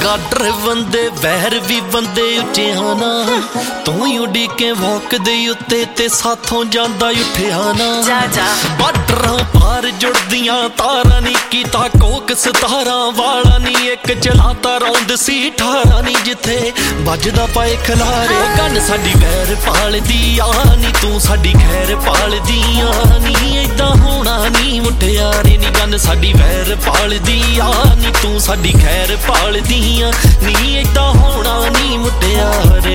order ਬੰਦੇ ਵਹਿਰ ਵੀ ਬੰਦੇ ਉੱਚਿਆ ਨਾ ਤੂੰ ਹੀ ਉਡੀਕੇ ਵੌਕ ਦੇ ਉੱਤੇ ਤੇ ਸਾਥੋਂ ਜਾਂਦਾ ਉੱਠਿਆ ਨਾ ਜਾ ਜਾ ਬਾਰਡਰਾਂ ਪਾਰ ਜੁੜਦੀਆਂ ਤਾਰਾਂ ਨੀ ਕੀਤਾ ਕੋਕ 17 ਵਾਲਾ ਨੀ ਇੱਕ ਚਲਾਤਾ ਰੌਂਦ ਸੀ 18 ਨੀ ਜਿੱਥੇ ਵੱਜਦਾ ਪਾਏ ਖਲਾਰੇ ਗੰਨ ਸਾਡੀ ਵੈਰ ਪਾਲਦੀ ਆ ਨੀ ਤੂੰ ਸਾਡੀ ਖੈਰ ਪਾਲਦੀ ਆ ਨੀ ਏਦਾਂ ਹੋਣਾ ਨੀ ਮੁਟਿਆਰੇ ਨੀ ਗੰਨ ਸਾਡੀ ਵੈਰ ਪਾਲਦੀ ਆ ਨੀ ਤੂੰ ਸਾਡੀ ਖੈਰ ਪਾਲਦੀ ਆ ਨੀ ਏਦਾਂ ਹੋਣਾ ਨੀ ਮੁਟਿਆਰੇ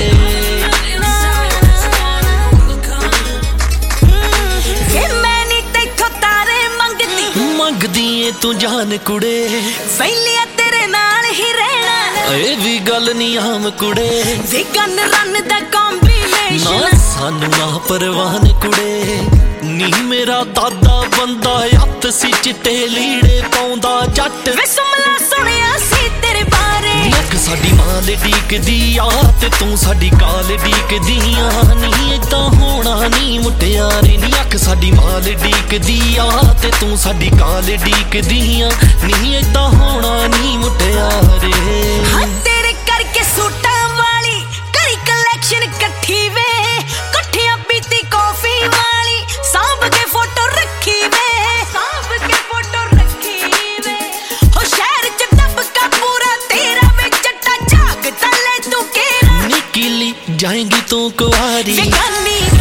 ਮੰਗਦੀ ਏ ਤੂੰ ਜਾਨ ਕੁੜੇ ਸੈਲੀਆ ਤੇਰੇ ਨਾਲ ਹੀ ਰਹਿਣਾ ਇਹ ਵੀ ਗੱਲ ਨੀ ਆਮ ਕੁੜੇ ਵੀ ਗਨ ਰਨ ਦਾ ਕੰਬੀਨੇਸ਼ਨ ਨਾ ਸਾਨੂੰ ਨਾ ਪਰਵਾਨ ਕੁੜੇ ਨੀ ਮੇਰਾ ਦਾਦਾ ਬੰਦਾ ਹੱਥ ਸੀ ਚਿੱਟੇ ਲੀੜੇ ਪਾਉਂਦਾ ਜੱਟ ਵੇ ਸੁਮਲਾ ਸੁਣਿਆ ਸੀ ਤੇਰੇ ਬਾਰੇ ਅੱਖ ਸਾਡੀ ਮਾਂ ਦੇ ਡੀਕਦੀ ਆ ਤੇ ਤੂੰ ਸਾਡੀ ਕਾਲ ਡੀਕਦੀ ਆ ਨੀ ਏਦਾਂ ਹੋਣਾ ਨੀ ਮੁਟਿਆਰੇ ਨੀ ਅੱਖ ਸਾਡੀ ਮਾਂ ਦੇ ਡੀਕਦੀ ਆ ਤੇ ਤੂੰ ਸਾਡੀ ਕਾਲ ਡੀਕਦੀ ਆ ਨੀ ਏਦਾਂ ਹੋਣਾ ਨੀ ਮੁਟਿਆਰੇ ਹਾਂ ਤੇਰੇ ਕਰਕੇ ਸੂਟਾਂ ਵਾਲੀ ਕਰੀ ਕਲੈਕਸ਼ਨ ਇਕੱਠੀ ਵੇ ਇਕੱਠੀਆਂ ਪੀਤੀ ਕਾਫੀ ਵਾਲੀ ਸਾਂਭ ਕੇ ਫੋਟੋ ਰੱਖੀ ਵੇ ਸਾਂਭ ਕੇ ਫੋਟੋ ਰੱਖੀ ਵੇ ਹੋ ਸ਼ਹਿਰ ਚ ਦਬਕਾ ਪੂਰਾ ਤੇਰਾ ਵੇ ਚੱਟਾ ਝਾਗ ਤਲੇ ਤੂੰ ਕਿਹੜਾ ਨਿਕਲੀ ਜਾਏਂਗੀ ਤੂੰ ਕੁਆਰੀ ਵੇ